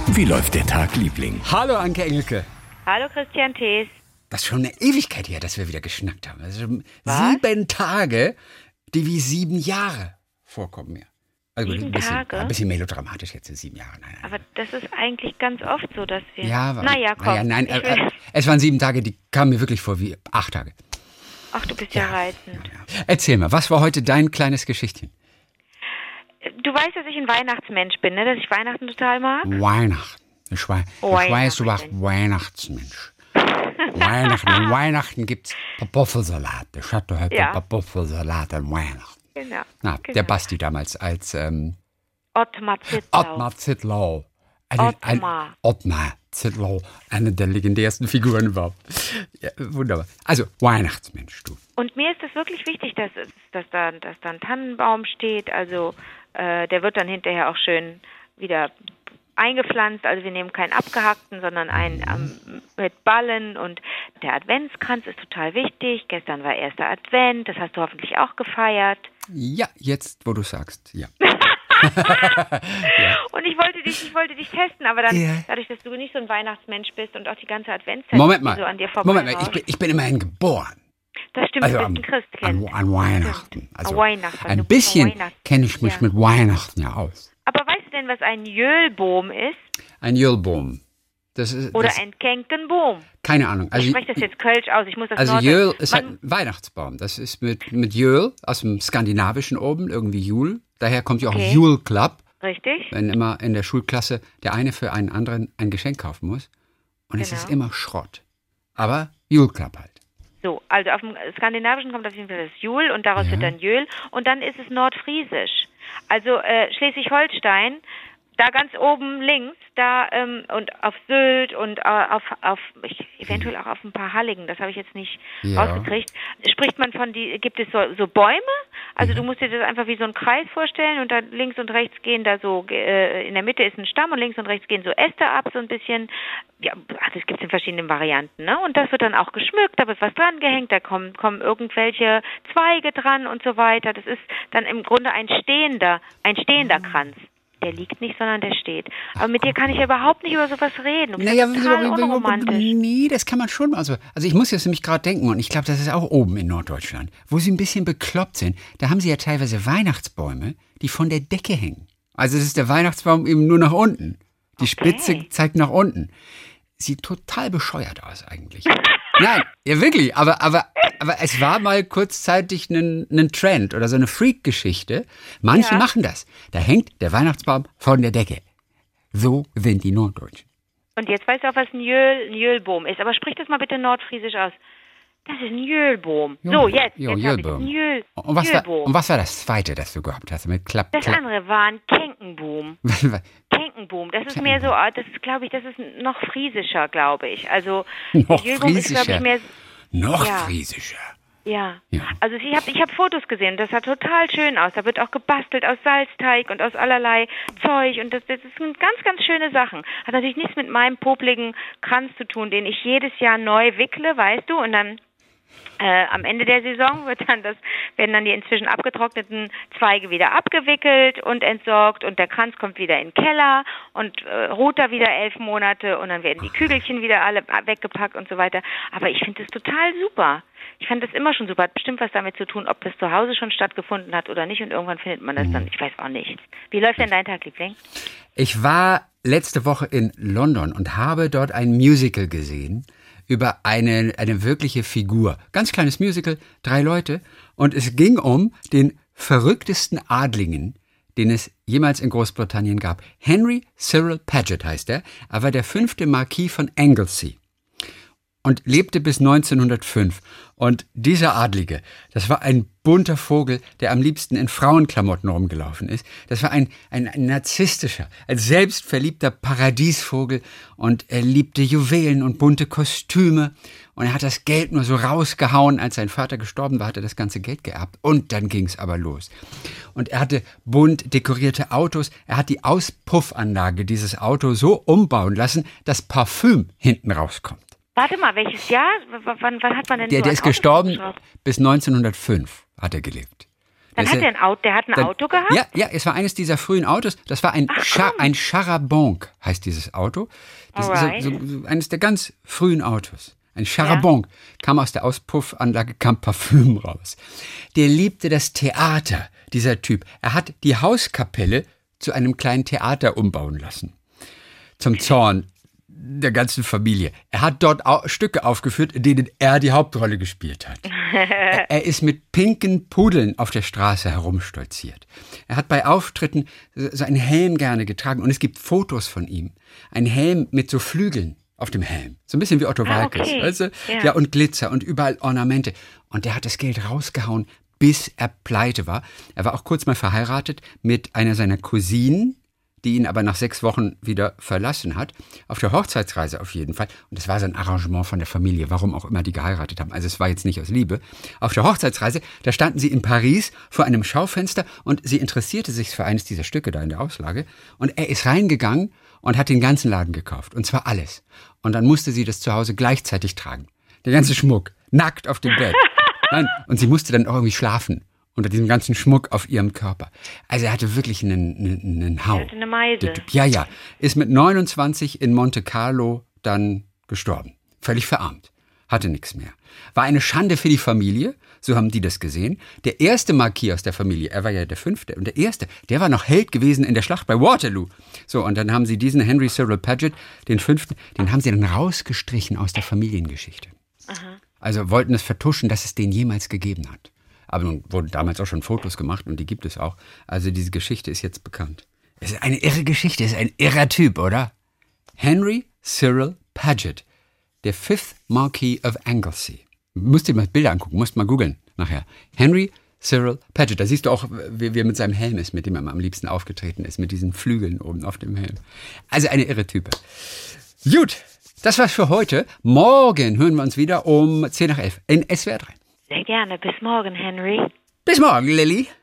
Wie läuft der Tag, Liebling? Hallo Anke Engelke. Hallo Christian Thees. Das ist schon eine Ewigkeit her, dass wir wieder geschnackt haben. Also Was? 7 Tage, die wie 7 Jahre vorkommen mir. Also 7 ein bisschen, Tage? Ein bisschen melodramatisch jetzt in 7 Jahren. Nein. Aber das ist eigentlich ganz oft so, dass wir... Ja, komm. Es waren 7 Tage, die kamen mir wirklich vor wie 8 Tage. Ach, du bist ja reizend. Ja. Erzähl mal, was war heute dein kleines Geschichtchen? Du weißt, dass ich ein Weihnachtsmensch bin, ne? Dass ich Weihnachten total mag. Weihnachten. Ich weiß, du warst Weihnachtsmensch. Weihnachten gibt's Kartoffelsalat. Ich hatte heute Kartoffelsalat an Weihnachten. Genau. Der Basti damals als Ottmar Zittlau. Ottmar Zittlau, eine der legendärsten Figuren überhaupt. Ja, wunderbar. Also, Weihnachtsmensch, du. Und mir ist es wirklich wichtig, dass da ein Tannenbaum steht. Also, der wird dann hinterher auch schön wieder eingepflanzt. Also, wir nehmen keinen abgehackten, sondern einen mit Ballen. Und der Adventskranz ist total wichtig. Gestern war erster Advent. Das hast du hoffentlich auch gefeiert. Ja, jetzt, wo du sagst, ja. Und ich wollte dich testen, aber dann, dadurch, dass du nicht so ein Weihnachtsmensch bist und auch die ganze Adventszeit so an dir vorbei ich bin immerhin geboren. Das stimmt, Also du bist ein Christkind. an Weihnachten. Also Weihnachten. Ein bisschen kenne ich mich mit Weihnachten ja aus. Aber weißt du denn, was ein Jölboom ist? Ein Jölboom. Oder ein Kenkenboom? Keine Ahnung. Also, ich spreche das jetzt Kölsch aus. Ich muss das Also Jöl ist halt ein Weihnachtsbaum. Das ist mit Jöl aus dem Skandinavischen oben, irgendwie Jul. Daher kommt ja auch Jule Club. Richtig. Wenn immer in der Schulklasse der eine für einen anderen ein Geschenk kaufen muss. Und es ist immer Schrott. Aber Jule Club halt. So, also auf dem Skandinavischen kommt auf jeden Fall das Jul und daraus wird dann Jöl. Und dann ist es Nordfriesisch. Also Schleswig-Holstein, da ganz oben links, da und auf Sylt und eventuell auch auf ein paar Halligen, das habe ich jetzt nicht rausgekriegt, spricht man gibt es so Bäume, also du musst dir das einfach wie so einen Kreis vorstellen und da links und rechts gehen da so, in der Mitte ist ein Stamm und links und rechts gehen so Äste ab, so ein bisschen, das gibt es in verschiedenen Varianten, ne? Und das wird dann auch geschmückt, da wird was dran gehängt, da kommen irgendwelche Zweige dran und so weiter, das ist dann im Grunde ein stehender Kranz. Der liegt nicht, sondern der steht. Aber mit dir kann ich ja überhaupt nicht über sowas reden. Du bist total unromantisch. Nee, das kann man schon. Also ich muss jetzt nämlich gerade denken, und ich glaube, das ist auch oben in Norddeutschland, wo sie ein bisschen bekloppt sind. Da haben sie ja teilweise Weihnachtsbäume, die von der Decke hängen. Also es ist der Weihnachtsbaum eben nur nach unten. Die Spitze zeigt nach unten. Sieht total bescheuert aus eigentlich. Nein, ja wirklich, aber es war mal kurzzeitig ein Trend oder so eine Freak-Geschichte. Manche machen das. Da hängt der Weihnachtsbaum von der Decke. So sind die Norddeutschen. Und jetzt weißt du auch, was ein Jölboom ist. Aber sprich das mal bitte nordfriesisch aus. Das ist ein Jölboom. So, jetzt Jölboom. Jölboom. Und was war das zweite, das du gehabt hast? Das andere war ein Kenkenboom. Kenkenboom. Das ist mehr so, das ist, glaube ich, das ist noch friesischer, glaube ich. Also, noch Jölboom ist, glaube ich, mehr... Noch friesischer. Ja. Also ich hab Fotos gesehen, das sah total schön aus. Da wird auch gebastelt aus Salzteig und aus allerlei Zeug und das sind ganz, ganz schöne Sachen. Hat natürlich nichts mit meinem popligen Kranz zu tun, den ich jedes Jahr neu wickle, weißt du, und dann am Ende der Saison werden dann die inzwischen abgetrockneten Zweige wieder abgewickelt und entsorgt und der Kranz kommt wieder in den Keller und ruht da wieder 11 Monate und dann werden die Kügelchen wieder alle weggepackt und so weiter. Aber ich finde das total super. Ich fand das immer schon super. Hat bestimmt was damit zu tun, ob das zu Hause schon stattgefunden hat oder nicht und irgendwann findet man das dann. Ich weiß auch nicht. Wie läuft denn dein Tag, Liebling? Ich war letzte Woche in London und habe dort ein Musical gesehen über eine wirkliche Figur. Ganz kleines Musical, 3 Leute. Und es ging um den verrücktesten Adligen, den es jemals in Großbritannien gab. Henry Cyril Paget heißt er. Er war der 5. Marquis von Anglesey und lebte bis 1905. Und dieser Adlige, das war ein bunter Vogel, der am liebsten in Frauenklamotten rumgelaufen ist. Das war ein narzisstischer, ein selbstverliebter Paradiesvogel. Und er liebte Juwelen und bunte Kostüme. Und er hat das Geld nur so rausgehauen. Als sein Vater gestorben war, hat er das ganze Geld geerbt. Und dann ging es aber los. Und er hatte bunt dekorierte Autos. Er hat die Auspuffanlage dieses Auto so umbauen lassen, dass Parfüm hinten rauskommt. Warte mal, welches Jahr? Wann hat man denn Der ist gestorben, bis 1905 hat er gelebt. Dann hat er ein Auto gehabt? Ja, es war eines dieser frühen Autos. Das war ein Char-à-Banc, heißt dieses Auto. Das ist so eines der ganz frühen Autos. Ein Char-à-Banc kam aus der Auspuffanlage, kam Parfüm raus. Der liebte das Theater, dieser Typ. Er hat die Hauskapelle zu einem kleinen Theater umbauen lassen. Zum Zorn der ganzen Familie. Er hat dort Stücke aufgeführt, in denen er die Hauptrolle gespielt hat. Er ist mit pinken Pudeln auf der Straße herumstolziert. Er hat bei Auftritten so einen Helm gerne getragen und es gibt Fotos von ihm. Ein Helm mit so Flügeln auf dem Helm. So ein bisschen wie Otto Waalkes. Okay. Weißt du? Ja, und Glitzer und überall Ornamente. Und der hat das Geld rausgehauen, bis er pleite war. Er war auch kurz mal verheiratet mit einer seiner Cousinen, die ihn aber nach 6 Wochen wieder verlassen hat. Auf der Hochzeitsreise auf jeden Fall. Und das war so ein Arrangement von der Familie, warum auch immer die geheiratet haben. Also es war jetzt nicht aus Liebe. Auf der Hochzeitsreise, da standen sie in Paris vor einem Schaufenster und sie interessierte sich für eines dieser Stücke da in der Auslage. Und er ist reingegangen und hat den ganzen Laden gekauft. Und zwar alles. Und dann musste sie das zu Hause gleichzeitig tragen. Der ganze Schmuck. Nackt auf dem Bett. Nein. Und sie musste dann auch irgendwie schlafen. Unter diesem ganzen Schmuck auf ihrem Körper. Also er hatte wirklich einen Hau. Er hatte eine Meise. Ja. Ist mit 29 in Monte Carlo dann gestorben. Völlig verarmt. Hatte nichts mehr. War eine Schande für die Familie. So haben die das gesehen. Der erste Marquis aus der Familie, er war ja der 5. Und der erste, der war noch Held gewesen in der Schlacht bei Waterloo. So, und dann haben sie diesen Henry Cyril Paget, den 5., den haben sie dann rausgestrichen aus der Familiengeschichte. Aha. Also wollten es vertuschen, dass es den jemals gegeben hat. Aber nun wurden damals auch schon Fotos gemacht und die gibt es auch. Also diese Geschichte ist jetzt bekannt. Es ist eine irre Geschichte, es ist ein irrer Typ, oder? Henry Cyril Paget, der 5th Marquis of Anglesey. Musst dir mal Bilder angucken, musst mal googeln nachher. Henry Cyril Paget, da siehst du auch, wie er mit seinem Helm ist, mit dem er am liebsten aufgetreten ist, mit diesen Flügeln oben auf dem Helm. Also eine irre Type. Gut, das war's für heute. Morgen hören wir uns wieder um 10 nach 11 in SWR 3. Sehr gerne. Bis morgen, Henry. Bis morgen, Lilly.